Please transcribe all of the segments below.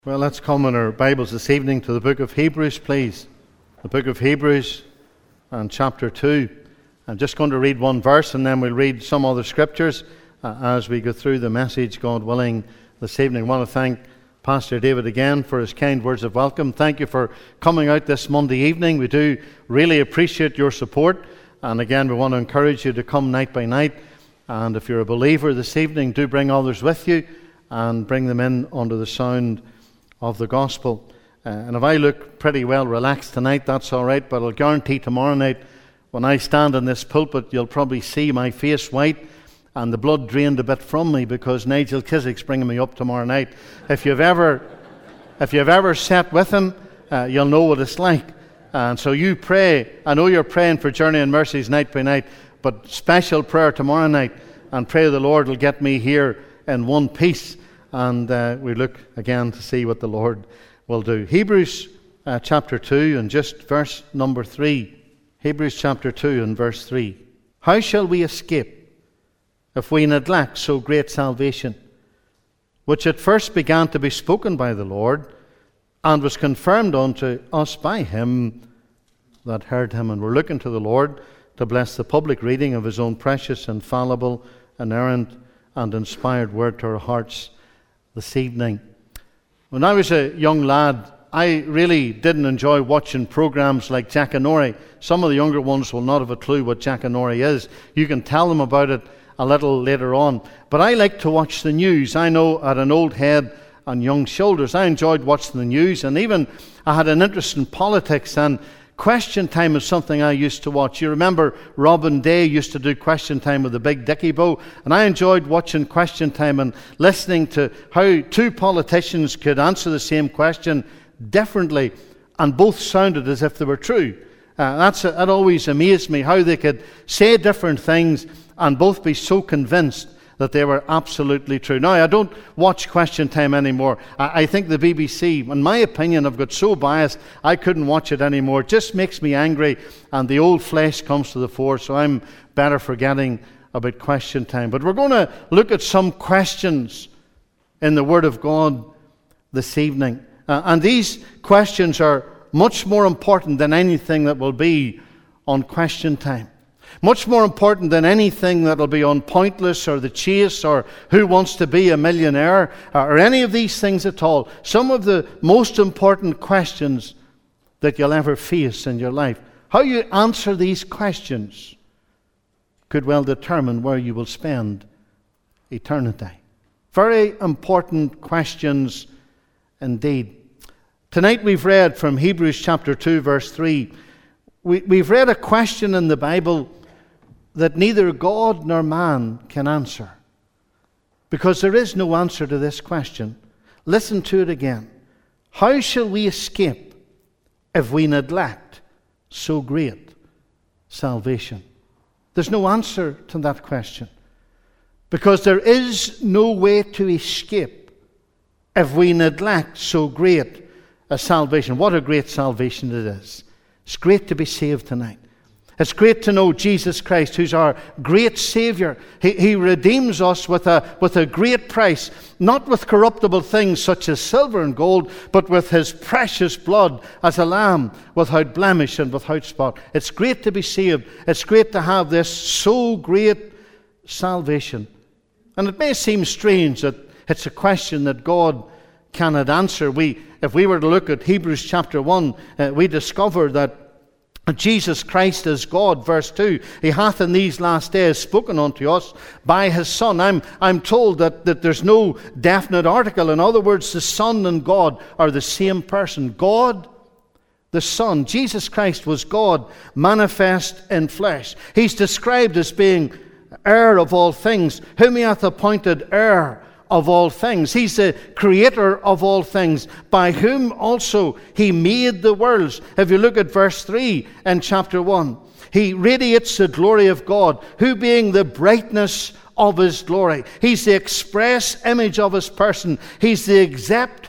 Well, let's come in our Bibles this evening to the book of Hebrews, please. The book of Hebrews and chapter 2. I'm just going to read one verse and then we'll read some other scriptures as we go through the message, God willing, this evening. I want to thank Pastor David again for his kind words of welcome. Thank you for coming out this Monday evening. We do really appreciate your support. And again, we want to encourage you to come night by night. And if you're a believer this evening, do bring others with you and bring them in under the sound of the gospel. And if I look pretty well relaxed tonight, that's all right, but I'll guarantee tomorrow night when I stand in this pulpit, you'll probably see my face white and the blood drained a bit from me because Nigel Kissick's bringing me up tomorrow night. If you've ever sat with him, you'll know what it's like. And so you pray. I know you're praying for Journey and Mercies night by night, but special prayer tomorrow night, and pray the Lord will get me here in one piece. And we look again to see what the Lord will do. Hebrews chapter 2 and just verse number 3. Hebrews chapter 2 and verse 3. How shall we escape if we neglect so great salvation, which at first began to be spoken by the Lord, and was confirmed unto us by him that heard him? And we're looking to the Lord to bless the public reading of his own precious, infallible, inerrant, and inspired word to our hearts this evening. When I was a young lad, I really didn't enjoy watching programs like Jackanory. Some of the younger ones will not have a clue what Jackanory is. You can tell them about it a little later on. But I like to watch the news. I know at an old head and young shoulders, I enjoyed watching the news, and even I had an interest in politics, and Question Time is something I used to watch. You remember Robin Day used to do Question Time with the big dicky bow, and I enjoyed watching Question Time and listening to how two politicians could answer the same question differently, and both sounded as if they were true. That always amazed me, how they could say different things and both be so convinced that they were absolutely true. Now, I don't watch Question Time anymore. I think the BBC, in my opinion, have got so biased, I couldn't watch it anymore. It just makes me angry, and the old flesh comes to the fore, so I'm better forgetting about Question Time. But we're going to look at some questions in the Word of God this evening. And these questions are much more important than anything that will be on Question Time. Much more important than anything that will be on Pointless or The Chase or Who Wants to Be a Millionaire or any of these things at all. Some of the most important questions that you'll ever face in your life. How you answer these questions could well determine where you will spend eternity. Very important questions indeed. Tonight we've read from Hebrews chapter 2 verse 3. We've read a question in the Bible that neither God nor man can answer, because there is no answer to this question. Listen to it again. How shall we escape if we neglect so great salvation? There's no answer to that question, because there is no way to escape if we neglect so great a salvation. What a great salvation it is. It's great to be saved tonight. It's great to know Jesus Christ, who's our great Savior. He redeems us with a great price, not with corruptible things such as silver and gold, but with his precious blood as a lamb without blemish and without spot. It's great to be saved. It's great to have this so great salvation. And it may seem strange that it's a question that God cannot answer. If we were to look at Hebrews chapter 1, we discover that Jesus Christ is God. Verse 2, he hath in these last days spoken unto us by his Son. I'm told that there's no definite article. In other words, the Son and God are the same person. God, the Son. Jesus Christ was God manifest in flesh. He's described as being heir of all things, whom he hath appointed heir of all things. He's the creator of all things, by whom also he made the worlds. If you look at verse 3 in chapter 1, he radiates the glory of God, who being the brightness of his glory. He's the express image of his person. He's the exact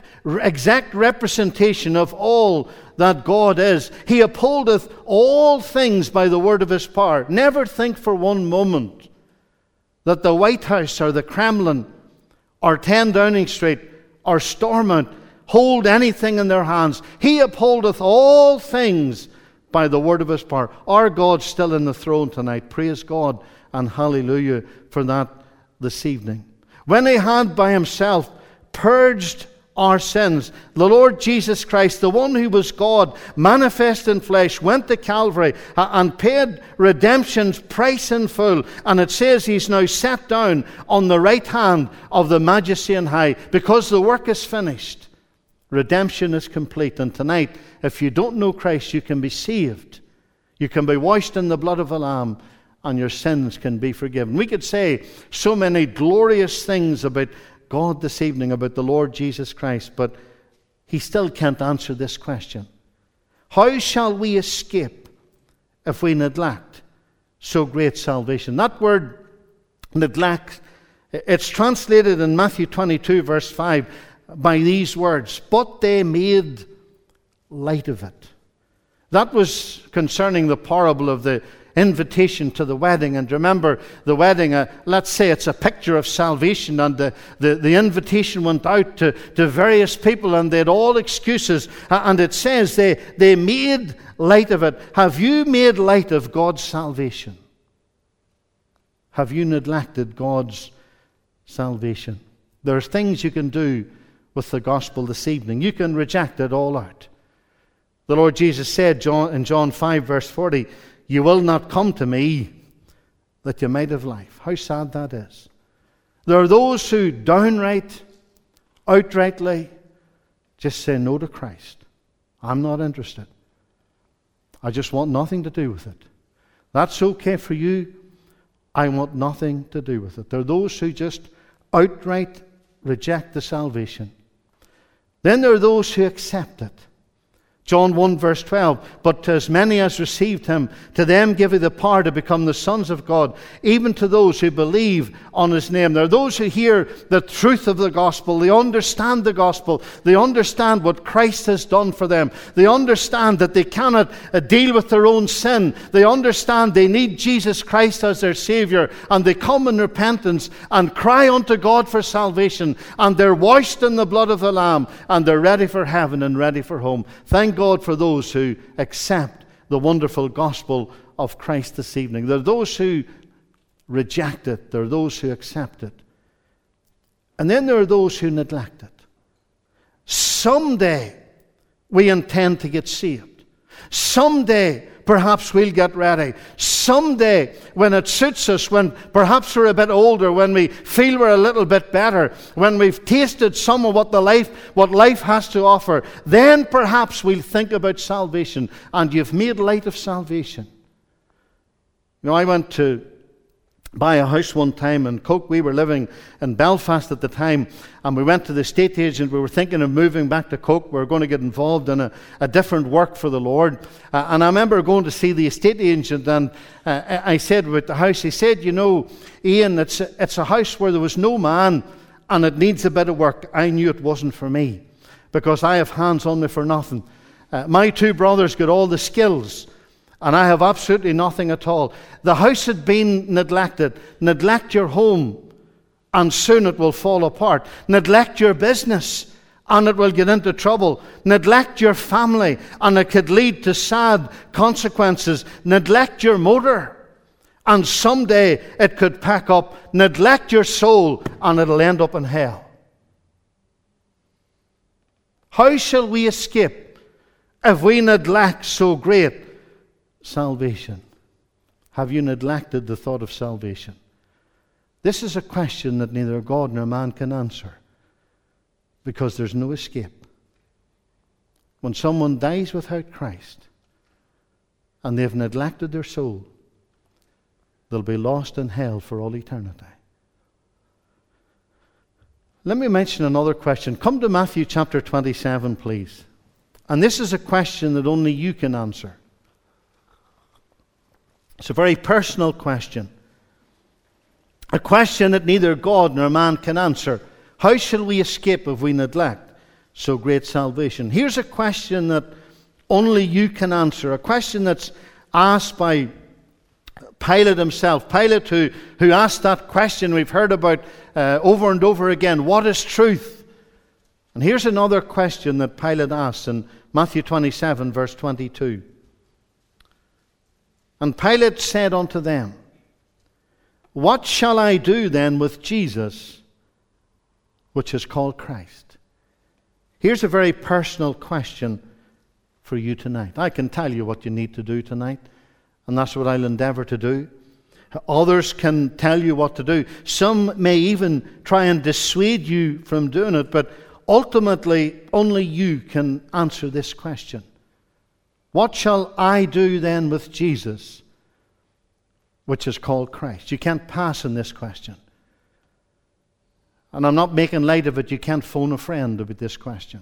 representation of all that God is. He upholdeth all things by the word of his power. Never think for one moment that the White House or the Kremlin or 10 Downing Street or Stormont hold anything in their hands. He upholdeth all things by the word of his power. Our God's still in the throne tonight. Praise God and hallelujah for that this evening. When he had by himself purged our sins, the Lord Jesus Christ, the one who was God, manifest in flesh, went to Calvary and paid redemption's price in full. And it says he's now sat down on the right hand of the Majesty on high, because the work is finished. Redemption is complete. And tonight, if you don't know Christ, you can be saved. You can be washed in the blood of the Lamb, and your sins can be forgiven. We could say so many glorious things about God this evening, about the Lord Jesus Christ, but he still can't answer this question. How shall we escape if we neglect so great salvation? That word neglect, it's translated in Matthew 22 verse 5 by these words, but they made light of it. That was concerning the parable of the invitation to the wedding. And remember, the wedding, let's say it's a picture of salvation, and the invitation went out to various people, and they had all excuses. And it says they made light of it. Have you made light of God's salvation? Have you neglected God's salvation? There are things you can do with the gospel this evening. You can reject it all out. The Lord Jesus said in John 5 verse 40, you will not come to me that you might have life. How sad that is. There are those who outrightly just say no to Christ. I'm not interested. I just want nothing to do with it. That's okay for you. I want nothing to do with it. There are those who just outright reject the salvation. Then there are those who accept it. John 1 verse 12, but to as many as received him, to them give he the power to become the sons of God, even to those who believe on his name. There are those who hear the truth of the gospel. They understand the gospel. They understand what Christ has done for them. They understand that they cannot deal with their own sin. They understand they need Jesus Christ as their Savior, and they come in repentance and cry unto God for salvation, and they're washed in the blood of the Lamb, and they're ready for heaven and ready for home. Thank God for those who accept the wonderful gospel of Christ this evening. There are those who reject it. There are those who accept it. And then there are those who neglect it. Someday we intend to get saved. Someday perhaps we'll get ready. Someday, when it suits us, when perhaps we're a bit older, when we feel we're a little bit better, when we've tasted some of what life has to offer, then perhaps we'll think about salvation. And you've made light of salvation. You know, I went to buy a house one time in Coke. We were living in Belfast at the time, and we went to the estate agent. We were thinking of moving back to Coke. We were going to get involved in a different work for the Lord. And I remember going to see the estate agent, and I said about the house, he said, you know, Ian, it's a house where there was no man, and it needs a bit of work. I knew it wasn't for me, because I have hands on me for nothing. My two brothers got all the skills, and I have absolutely nothing at all. The house had been neglected. Neglect your home, and soon it will fall apart. Neglect your business, and it will get into trouble. Neglect your family, and it could lead to sad consequences. Neglect your motor, and someday it could pack up. Neglect your soul, and it'll end up in hell. How shall we escape if we neglect so great salvation? Have you neglected the thought of salvation? This is a question that neither God nor man can answer, because there's no escape. When someone dies without Christ and they've neglected their soul, they'll be lost in hell for all eternity. Let me mention another question. Come to Matthew chapter 27, please. And this is a question that only you can answer. It's a very personal question. A question that neither God nor man can answer. How shall we escape if we neglect so great salvation? Here's a question that only you can answer. A question that's asked by Pilate himself. Pilate who asked that question we've heard about over and over again. What is truth? And here's another question that Pilate asks in Matthew 27, verse 22. And Pilate said unto them, What shall I do then with Jesus, which is called Christ? Here's a very personal question for you tonight. I can tell you what you need to do tonight, and that's what I'll endeavor to do. Others can tell you what to do. Some may even try and dissuade you from doing it, but ultimately only you can answer this question. What shall I do then with Jesus, which is called Christ? You can't pass on this question. And I'm not making light of it. You can't phone a friend about this question.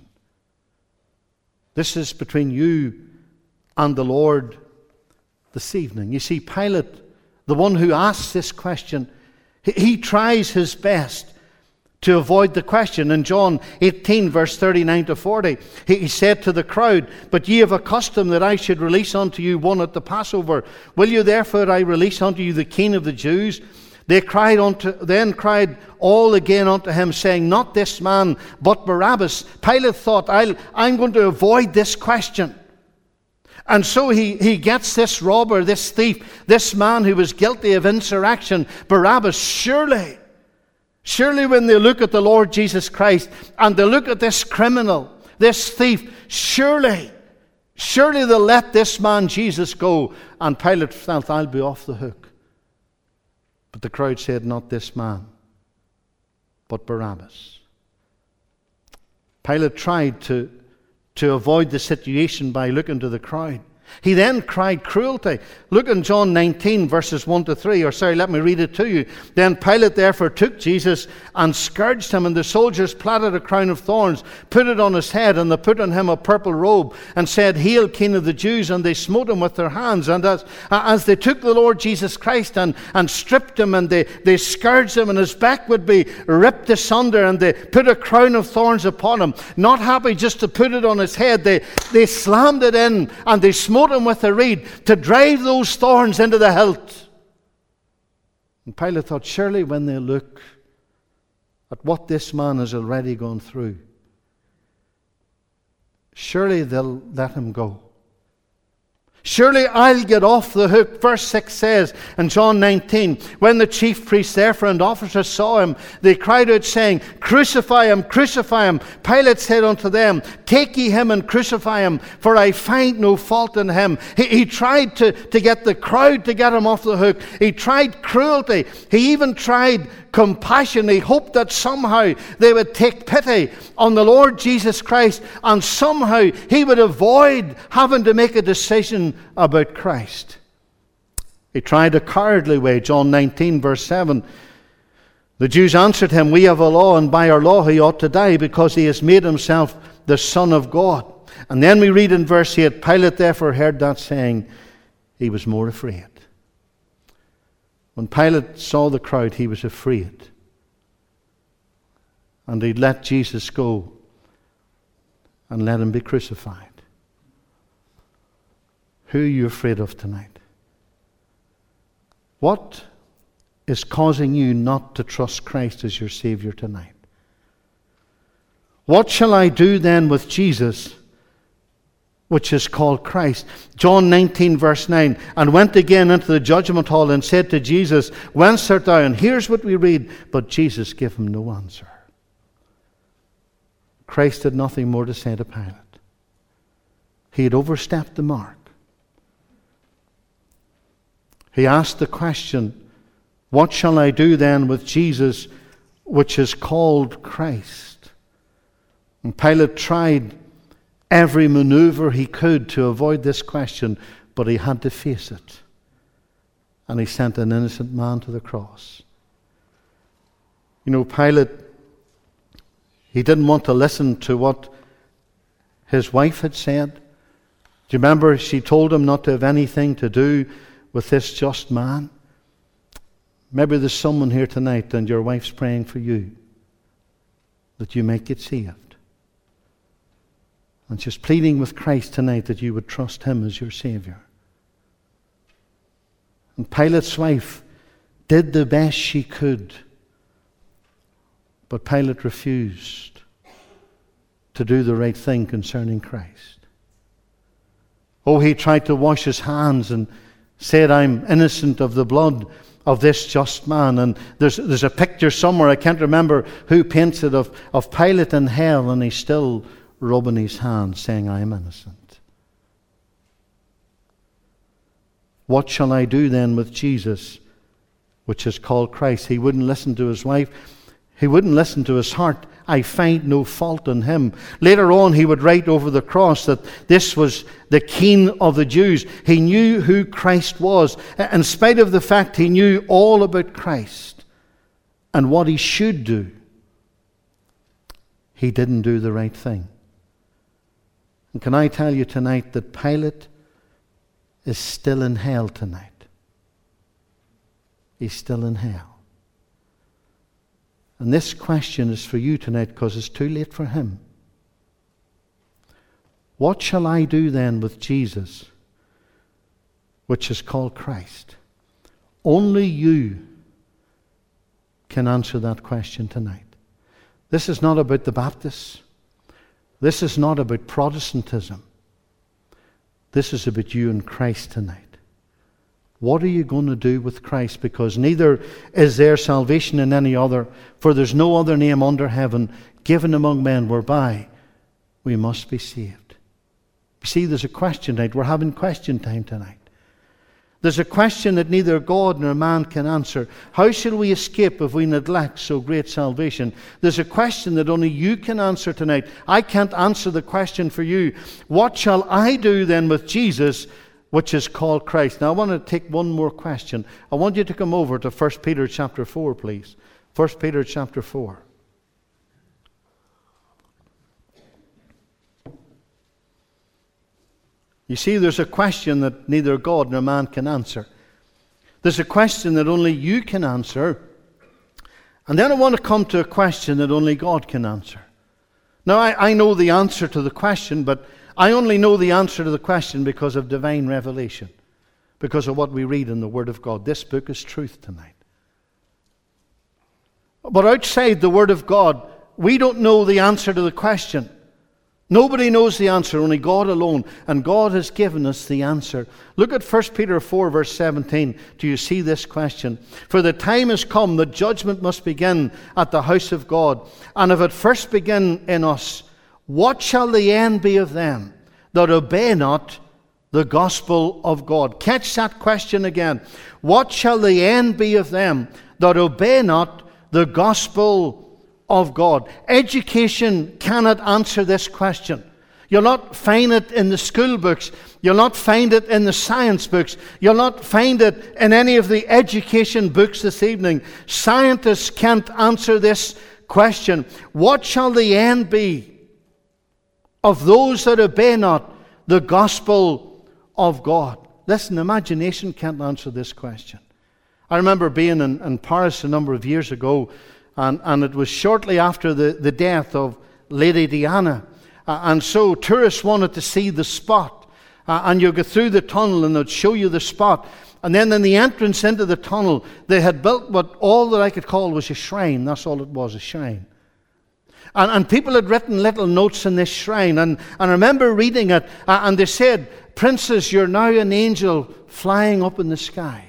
This is between you and the Lord this evening. You see, Pilate, the one who asks this question, he tries his best to avoid the question. In John 18, verse 39 to 40, he said to the crowd, But ye have a custom that I should release unto you one at the Passover. Will you therefore I release unto you the King of the Jews? Then cried all again unto him, saying, Not this man, but Barabbas. Pilate thought, I'm going to avoid this question. And so he gets this robber, this thief, this man who was guilty of insurrection, Barabbas. Surely when they look at the Lord Jesus Christ and they look at this criminal, this thief, surely they'll let this man Jesus go. And Pilate felt, I'll be off the hook. But the crowd said, Not this man, but Barabbas. Pilate tried to avoid the situation by looking to the crowd. He then cried cruelty. Look in John 19, verses 1 to 3. Let me read it to you. Then Pilate therefore took Jesus and scourged him, and the soldiers platted a crown of thorns, put it on his head, and they put on him a purple robe, and said, Hail, King of the Jews! And they smote him with their hands. And as they took the Lord Jesus Christ and stripped him, and they scourged him, and his back would be ripped asunder, and they put a crown of thorns upon him. Not happy just to put it on his head, they slammed it in, and they smote him with a reed to drive those thorns into the hilt. And Pilate thought, surely when they look at what this man has already gone through, surely they'll let him go. Surely I'll get off the hook. Verse 6 says in John 19, When the chief priests therefore and officers saw him, they cried out, saying, Crucify him, crucify him. Pilate said unto them, Take ye him and crucify him, for I find no fault in him. He tried to get the crowd to get him off the hook. He tried cruelty. He even tried compassion. He hoped that somehow they would take pity on the Lord Jesus Christ, and somehow he would avoid having to make a decision about Christ. He tried a cowardly way. John 19, verse 7. The Jews answered him, We have a law, and by our law he ought to die, because he has made himself the Son of God. And then we read in verse 8, Pilate therefore heard that saying, he was more afraid. When Pilate saw the crowd, he was afraid. And he let Jesus go and let him be crucified. Who are you afraid of tonight? What is causing you not to trust Christ as your Savior tonight? What shall I do then with Jesus, which is called Christ? John 19, verse 9. And went again into the judgment hall and said to Jesus, Whence art thou? And here's what we read. But Jesus gave him no answer. Christ had nothing more to say to Pilate. He had overstepped the mark. He asked the question, What shall I do then with Jesus, which is called Christ? And Pilate tried every maneuver he could to avoid this question, but he had to face it. And he sent an innocent man to the cross. You know, Pilate, he didn't want to listen to what his wife had said. Do you remember she told him not to have anything to do with this just man? Maybe there's someone here tonight and your wife's praying for you that you might get saved. And she's pleading with Christ tonight that you would trust him as your Savior. And Pilate's wife did the best she could, but Pilate refused to do the right thing concerning Christ. Oh, he tried to wash his hands and said, I'm innocent of the blood of this just man. And there's a picture somewhere, I can't remember who paints it, of Pilate in hell, and he's still rubbing his hands saying, I am innocent. What shall I do then with Jesus, which is called Christ? He wouldn't listen to his wife. He wouldn't listen to his heart. I find no fault in him. Later on, he would write over the cross that this was the King of the Jews. He knew who Christ was. In spite of the fact he knew all about Christ and what he should do, he didn't do the right thing. And can I tell you tonight that Pilate is still in hell tonight? He's still in hell. And this question is for you tonight because it's too late for him. What shall I do then with Jesus, which is called Christ? Only you can answer that question tonight. This is not about the Baptists. This is not about Protestantism. This is about you and Christ tonight. What are you going to do with Christ? Because neither is there salvation in any other, for there's no other name under heaven given among men whereby we must be saved. You see, there's a question tonight. We're having question time tonight. There's a question that neither God nor man can answer. How shall we escape if we neglect so great salvation? There's a question that only you can answer tonight. I can't answer the question for you. What shall I do then with Jesus, which is called Christ? Now I want to take one more question. I want you to come over to 1 Peter chapter 4, please. 1 Peter chapter 4. You see, there's a question that neither God nor man can answer. There's a question that only you can answer. And then I want to come to a question that only God can answer. Now, I know the answer to the question, but I only know the answer to the question because of divine revelation, because of what we read in the Word of God. This book is truth tonight. But outside the Word of God, we don't know the answer to the question. Nobody knows the answer, only God alone. And God has given us the answer. Look at 1 Peter 4, verse 17. Do you see this question? For the time has come that judgment must begin at the house of God. And if it first begin in us, what shall the end be of them that obey not the gospel of God? Catch that question again. What shall the end be of them that obey not the gospel of God? Education cannot answer this question. You'll not find it in the school books. You'll not find it in the science books. You'll not find it in any of the education books this evening. Scientists can't answer this question. What shall the end be of those that obey not the gospel of God? Listen, imagination can't answer this question. I remember being in Paris a number of years ago, and it was shortly after the death of Lady Diana. And so tourists wanted to see the spot. And you go through the tunnel and they'd show you the spot. And then in the entrance into the tunnel, they had built what all that I could call was a shrine. That's all it was, a shrine. And people had written little notes in this shrine. And I remember reading it, and they said, "Princess, you're now an angel flying up in the sky."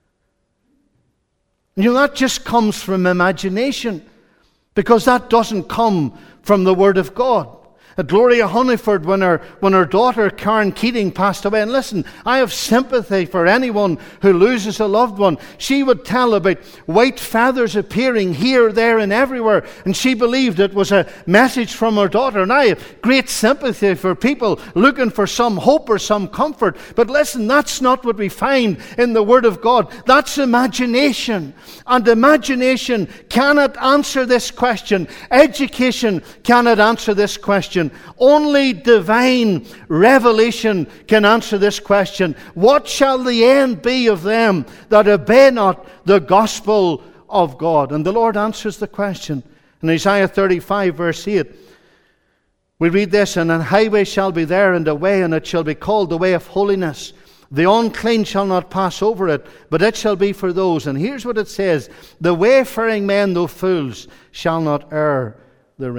You know, that just comes from imagination, because that doesn't come from the Word of God. Gloria Hunniford, when her daughter Karen Keating passed away, and listen, I have sympathy for anyone who loses a loved one. She would tell about white feathers appearing here, there, and everywhere, and she believed it was a message from her daughter. And I have great sympathy for people looking for some hope or some comfort. But listen, that's not what we find in the Word of God. That's imagination. And imagination cannot answer this question. Education cannot answer this question. Only divine revelation can answer this question. What shall the end be of them that obey not the gospel of God? And the Lord answers the question. In Isaiah 35, verse 8, we read this, "And an highway shall be there, and a way, and it shall be called the way of holiness. The unclean shall not pass over it, but it shall be for those." And here's what it says: "The wayfaring men, though fools, shall not err therein."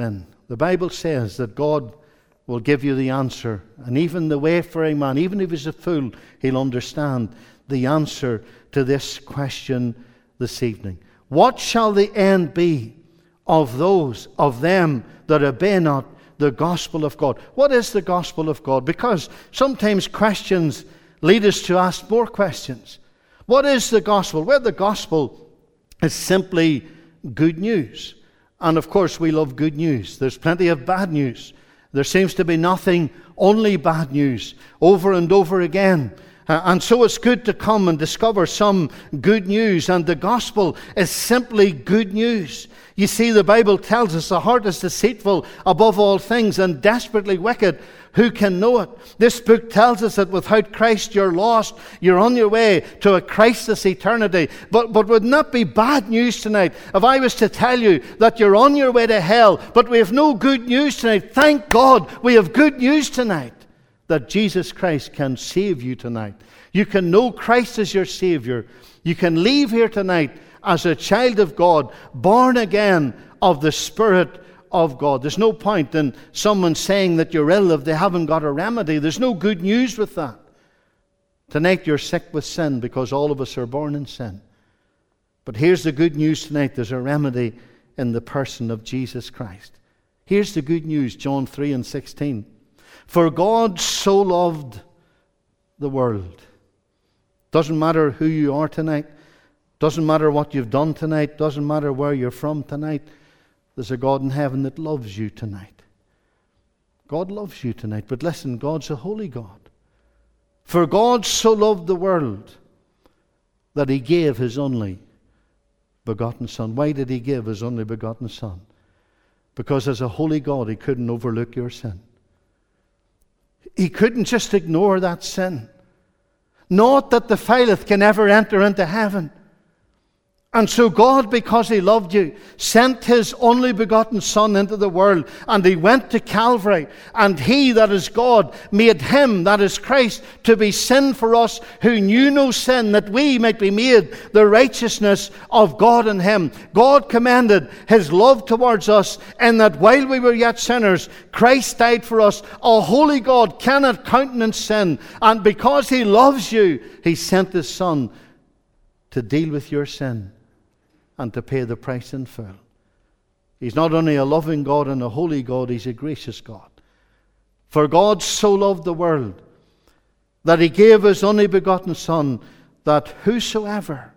The Bible says that God will give you the answer. And even the wayfaring man, even if he's a fool, he'll understand the answer to this question this evening. What shall the end be of them that obey not the gospel of God? What is the gospel of God? Because sometimes questions lead us to ask more questions. What is the gospel? Well, the gospel is simply good news. And of course, we love good news. There's plenty of bad news. There seems to be nothing, only bad news, over and over again. And so it's good to come and discover some good news. And the gospel is simply good news. You see, the Bible tells us the heart is deceitful above all things and desperately wicked. Who can know it? This book tells us that without Christ you're lost. You're on your way to a Christless eternity. But wouldn't that be bad news tonight if I was to tell you that you're on your way to hell, but we have no good news tonight? Thank God we have good news tonight, that Jesus Christ can save you tonight. You can know Christ as your Savior. You can leave here tonight as a child of God, born again of the Spirit of God. There's no point in someone saying that you're ill if they haven't got a remedy. There's no good news with that. Tonight you're sick with sin because all of us are born in sin. But here's the good news tonight. There's a remedy in the person of Jesus Christ. Here's the good news, John 3:16. For God so loved the world. Doesn't matter who you are tonight. Doesn't matter what you've done tonight. Doesn't matter where you're from tonight. There's a God in heaven that loves you tonight. God loves you tonight. But listen, God's a holy God. For God so loved the world that He gave His only begotten Son. Why did He give His only begotten Son? Because as a holy God, He couldn't overlook your sin. He couldn't just ignore that sin. Not that the fileth can ever enter into heaven. And so God, because He loved you, sent His only begotten Son into the world, and He went to Calvary, and He, that is God, made Him, that is Christ, to be sin for us who knew no sin, that we might be made the righteousness of God in Him. God commended His love towards us in that while we were yet sinners, Christ died for us. A holy God cannot countenance sin, and because He loves you, He sent His Son to deal with your sin and to pay the price in full. He's not only a loving God and a holy God, He's a gracious God. For God so loved the world that He gave His only begotten Son, that whosoever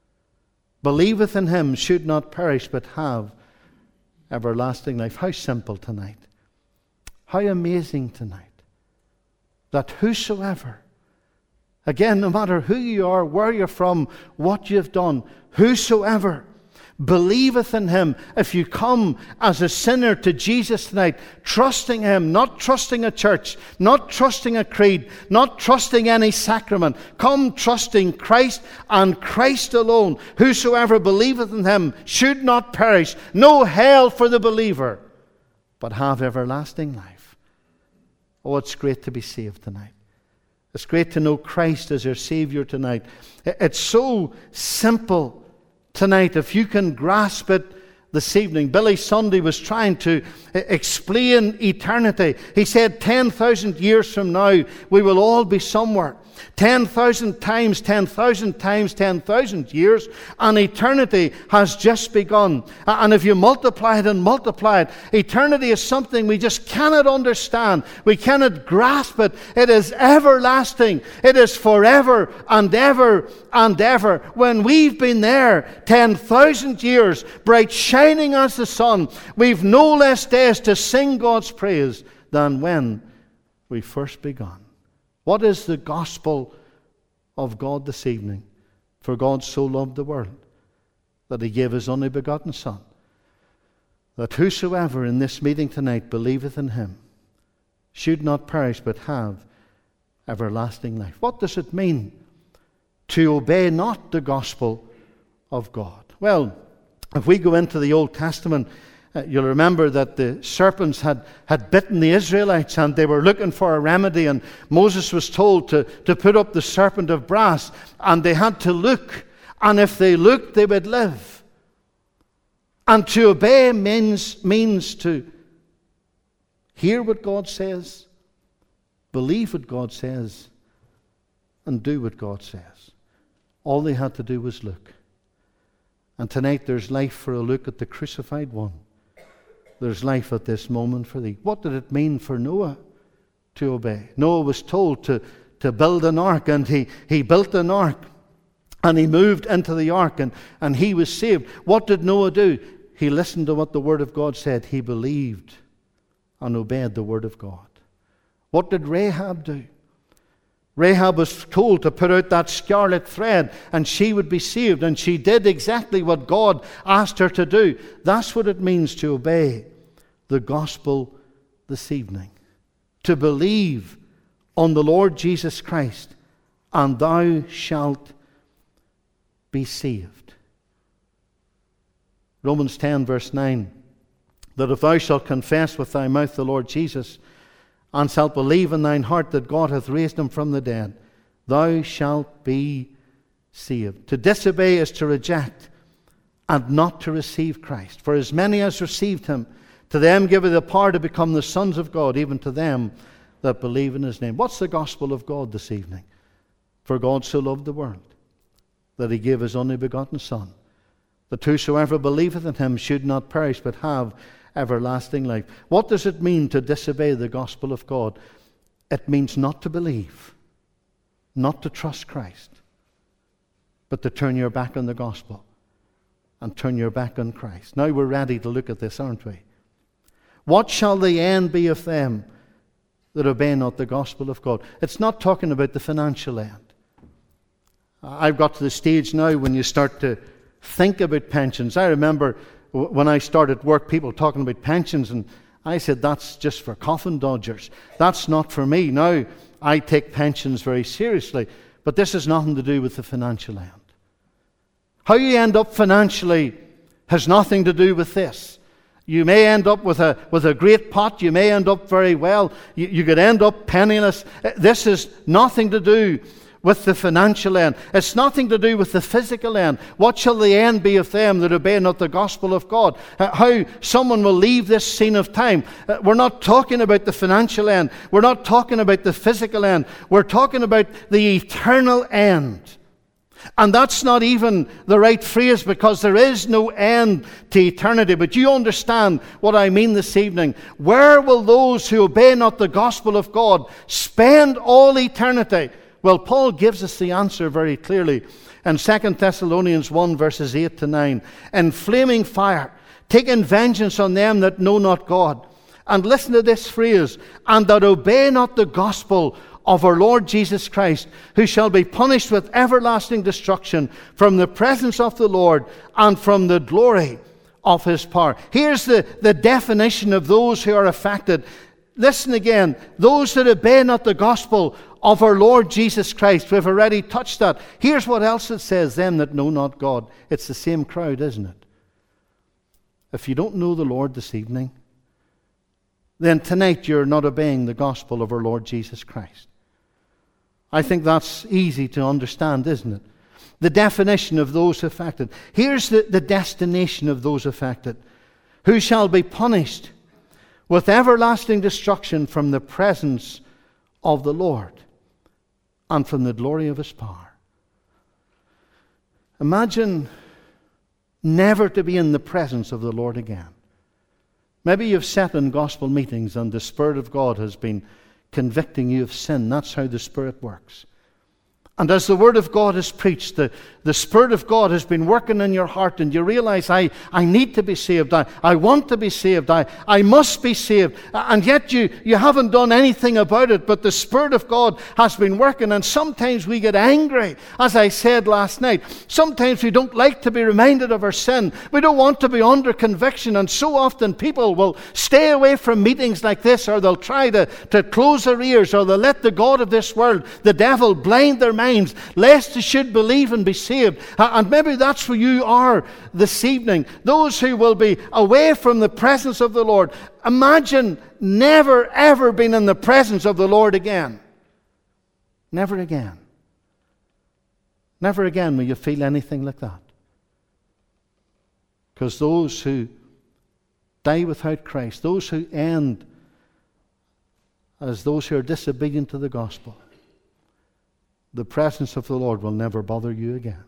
believeth in Him should not perish but have everlasting life. How simple tonight. How amazing tonight. That whosoever, again, no matter who you are, where you're from, what you've done, whosoever believeth in Him. If you come as a sinner to Jesus tonight, trusting Him, not trusting a church, not trusting a creed, not trusting any sacrament, come trusting Christ and Christ alone. Whosoever believeth in Him should not perish. No hell for the believer, but have everlasting life. Oh, it's great to be saved tonight. It's great to know Christ as your Savior tonight. It's so simple tonight, if you can grasp it this evening. Billy Sunday was trying to explain eternity. He said 10,000 years from now, we will all be somewhere. 10,000 times 10,000 times 10,000 years, and eternity has just begun. And if you multiply it and multiply it, eternity is something we just cannot understand. We cannot grasp it. It is everlasting. It is forever and ever and ever. When we've been there 10,000 years, bright shining as the sun, we've no less days to sing God's praise than when we first begun. What is the gospel of God this evening? For God so loved the world that He gave His only begotten Son, that whosoever in this meeting tonight believeth in Him should not perish but have everlasting life. What does it mean to obey not the gospel of God? Well, if we go into the Old Testament, you'll remember that the serpents had bitten the Israelites, and they were looking for a remedy, and Moses was told to put up the serpent of brass, and they had to look, and if they looked, they would live. And to obey means to hear what God says, believe what God says, and do what God says. All they had to do was look. And tonight there's life for a look at the crucified one. There's life at this moment for thee. What did it mean for Noah to obey? Noah was told to build an ark, and he built an ark, and he moved into the ark, and he was saved. What did Noah do? He listened to what the Word of God said. He believed and obeyed the Word of God. What did Rahab do? Rahab was told to put out that scarlet thread and she would be saved, and she did exactly what God asked her to do. That's what it means to obey the gospel this evening. To believe on the Lord Jesus Christ, and thou shalt be saved. Romans 10 verse 9, that if thou shalt confess with thy mouth the Lord Jesus, and shalt believe in thine heart that God hath raised him from the dead, thou shalt be saved. To disobey is to reject and not to receive Christ. For as many as received him, to them giveth the power to become the sons of God, even to them that believe in his name. What's the gospel of God this evening? For God so loved the world, that he gave his only begotten Son, that whosoever believeth in him should not perish, but have everlasting life. What does it mean to disobey the gospel of God? It means not to believe, not to trust Christ, but to turn your back on the gospel and turn your back on Christ. Now we're ready to look at this, aren't we? What shall the end be of them that obey not the gospel of God? It's not talking about the financial end. I've got to the stage now when you start to think about pensions. I remember when I started work, people talking about pensions, and I said, that's just for coffin dodgers. That's not for me. Now, I take pensions very seriously, but this has nothing to do with the financial end. How you end up financially has nothing to do with this. You may end up with a great pot. You may end up very well. You could end up penniless. This has nothing to do with the financial end. It's nothing to do with the physical end. What shall the end be of them that obey not the gospel of God? How someone will leave this scene of time. We're not talking about the financial end. We're not talking about the physical end. We're talking about the eternal end. And that's not even the right phrase, because there is no end to eternity. But you understand what I mean this evening. Where will those who obey not the gospel of God spend all eternity? Well, Paul gives us the answer very clearly in 2 Thessalonians 1 verses 8 to 9. In flaming fire, taking vengeance on them that know not God. And listen to this phrase, and that obey not the gospel of our Lord Jesus Christ, who shall be punished with everlasting destruction from the presence of the Lord and from the glory of his power. Here's the definition of those who are affected. Listen again. Those that obey not the gospel of our Lord Jesus Christ. We've already touched that. Here's what else it says. Them that know not God. It's the same crowd, isn't it? If you don't know the Lord this evening, then tonight you're not obeying the gospel of our Lord Jesus Christ. I think that's easy to understand, isn't it? The definition of those affected. Here's the destination of those affected. Who shall be punished with everlasting destruction from the presence of the Lord and from the glory of his power. Imagine never to be in the presence of the Lord again. Maybe you've sat in gospel meetings and the Spirit of God has been convicting you of sin. That's how the Spirit works. And as the Word of God is preached, the Spirit of God has been working in your heart, and you realize, I need to be saved. I want to be saved. I must be saved. And yet you haven't done anything about it, but the Spirit of God has been working. And sometimes we get angry, as I said last night. Sometimes we don't like to be reminded of our sin. We don't want to be under conviction. And so often people will stay away from meetings like this, or they'll try to close their ears, or they'll let the god of this world, the devil, blind their minds, lest they should believe and be saved. And maybe that's where you are this evening. Those who will be away from the presence of the Lord. Imagine never ever being in the presence of the Lord again. Never again. Never again will you feel anything like that. Because those who die without Christ, those who end as those who are disobedient to the gospel, the presence of the Lord will never bother you again.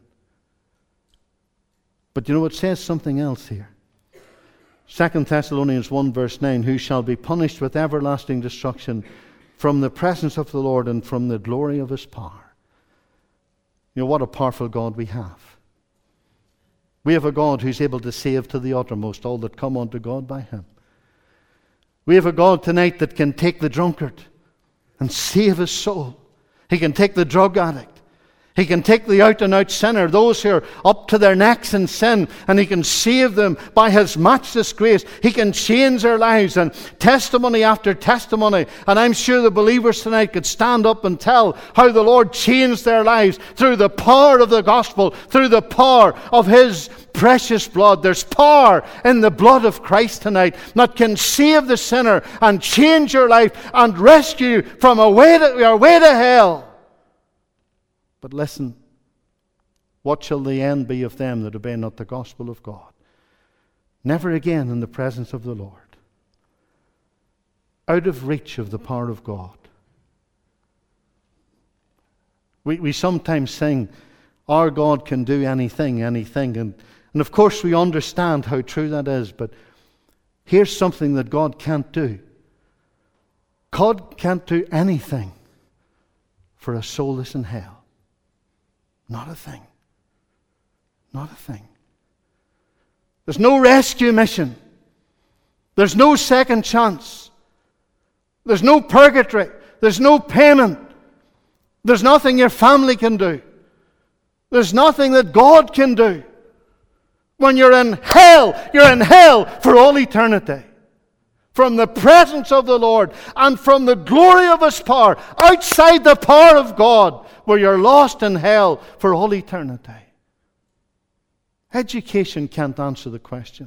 But you know, it says something else here. 2 Thessalonians 1 verse 9, who shall be punished with everlasting destruction from the presence of the Lord and from the glory of his power. You know, what a powerful God we have. We have a God who's able to save to the uttermost all that come unto God by him. We have a God tonight that can take the drunkard and save his soul. He can take the drug addict. He can take the out-and-out sinner, those who are up to their necks in sin, and he can save them by his matchless grace. He can change their lives, and testimony after testimony. And I'm sure the believers tonight could stand up and tell how the Lord changed their lives through the power of the gospel, through the power of his precious blood. There's power in the blood of Christ tonight that can save the sinner and change your life and rescue you from your way to hell. But listen, what shall the end be of them that obey not the gospel of God? Never again in the presence of the Lord. Out of reach of the power of God. We sometimes sing, our God can do anything. And of course we understand how true that is, but here's something that God can't do. God can't do anything for a soul that's in hell. Not a thing. Not a thing. There's no rescue mission. There's no second chance. There's no purgatory. There's no payment. There's nothing your family can do. There's nothing that God can do. When you're in hell for all eternity. From the presence of the Lord and from the glory of his power, outside the power of God, where you're lost in hell for all eternity. Education can't answer the question.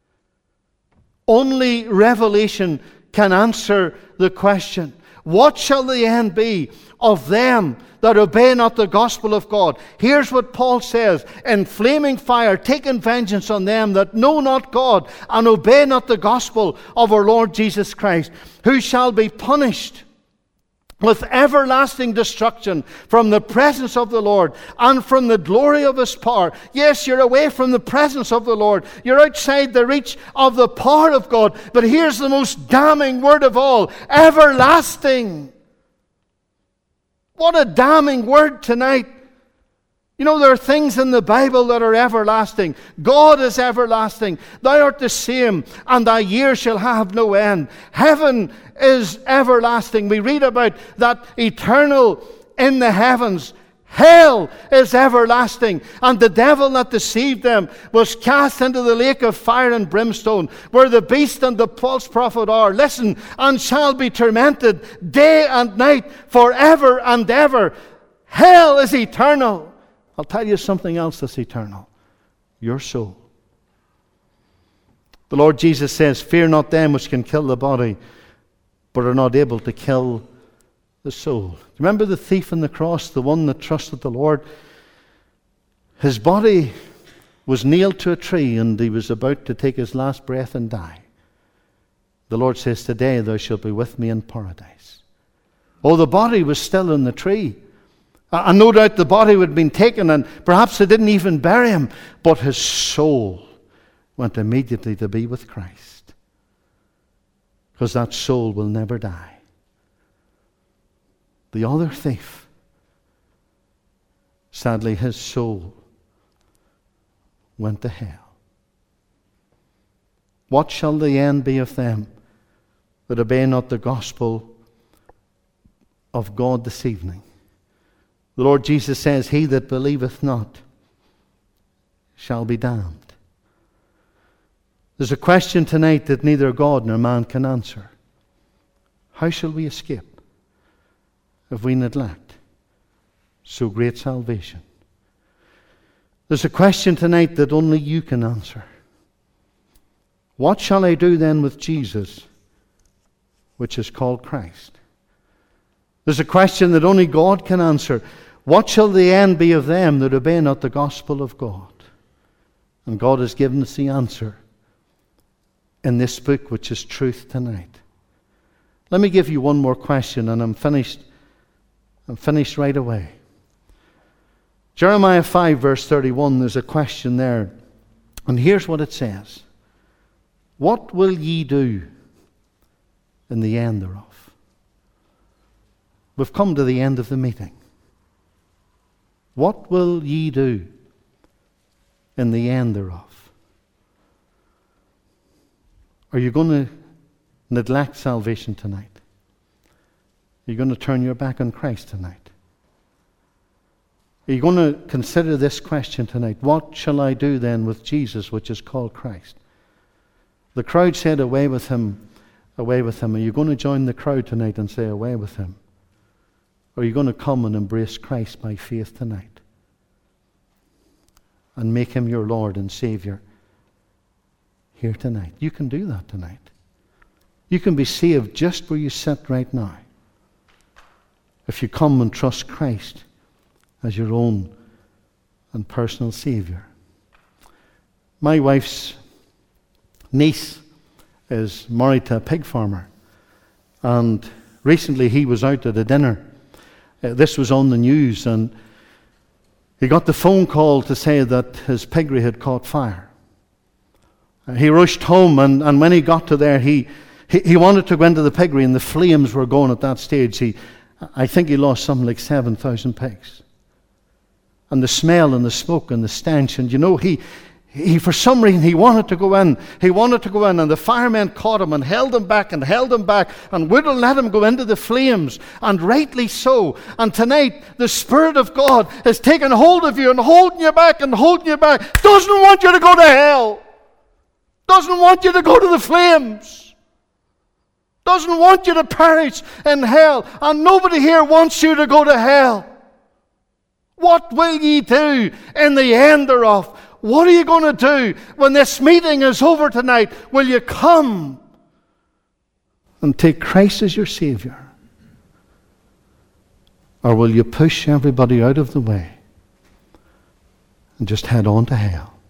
Only revelation can answer the question. What shall the end be of them that obey not the gospel of God? Here's what Paul says, in flaming fire, taking vengeance on them that know not God and obey not the gospel of our Lord Jesus Christ, who shall be punished with everlasting destruction from the presence of the Lord and from the glory of his power. Yes, you're away from the presence of the Lord. You're outside the reach of the power of God. But here's the most damning word of all, everlasting. What a damning word tonight. You know, there are things in the Bible that are everlasting. God is everlasting. Thou art the same, and thy years shall have no end. Heaven is everlasting. We read about that eternal in the heavens. Hell is everlasting. And the devil that deceived them was cast into the lake of fire and brimstone, where the beast and the false prophet are. Listen, and shall be tormented day and night forever and ever. Hell is eternal. I'll tell you something else that's eternal. Your soul. The Lord Jesus says, fear not them which can kill the body, but are not able to kill the soul. Remember the thief on the cross, the one that trusted the Lord? His body was nailed to a tree and he was about to take his last breath and die. The Lord says, today thou shalt be with me in paradise. Oh, the body was still in the tree. And no doubt the body would have been taken, and perhaps they didn't even bury him, but his soul went immediately to be with Christ. Because that soul will never die. The other thief, sadly, his soul went to hell. What shall the end be of them that obey not the gospel of God this evening? The Lord Jesus says, he that believeth not shall be damned. There's a question tonight that neither God nor man can answer. How shall we escape if we neglect so great salvation? There's a question tonight that only you can answer. What shall I do then with Jesus, which is called Christ? There's a question that only God can answer. What shall the end be of them that obey not the gospel of God? And God has given us the answer in this book, which is truth tonight. Let me give you one more question, and I'm finished. I'm finished right away. Jeremiah 5 verse 31, there's a question there. And here's what it says. What will ye do in the end thereof? We've come to the end of the meeting. What will ye do in the end thereof? Are you going to neglect salvation tonight? Are you going to turn your back on Christ tonight? Are you going to consider this question tonight? What shall I do then with Jesus, which is called Christ? The crowd said, away with him, away with him. Are you going to join the crowd tonight and say, away with him? Or are you going to come and embrace Christ by faith tonight? And make him your Lord and Savior here tonight. You can do that tonight. You can be saved just where you sit right now, if you come and trust Christ as your own and personal Savior. My wife's niece is married to a pig farmer, and recently he was out at a dinner. This was on the news, and he got the phone call to say that his piggery had caught fire. He rushed home, and when he got to there, he wanted to go into the piggery, and the flames were going at that stage. I think he lost something like 7,000 pigs. And the smell and the smoke and the stench, and he for some reason he wanted to go in. He wanted to go in, and the firemen caught him and held him back and wouldn't let him go into the flames, and rightly so. And tonight the Spirit of God has taken hold of you and holding you back. Doesn't want you to go to hell. Doesn't want you to go to the flames. Doesn't want you to perish in hell. And nobody here wants you to go to hell. What will ye do in the end thereof? What are you going to do when this meeting is over tonight? Will you come and take Christ as your Savior? Or will you push everybody out of the way and just head on to hell?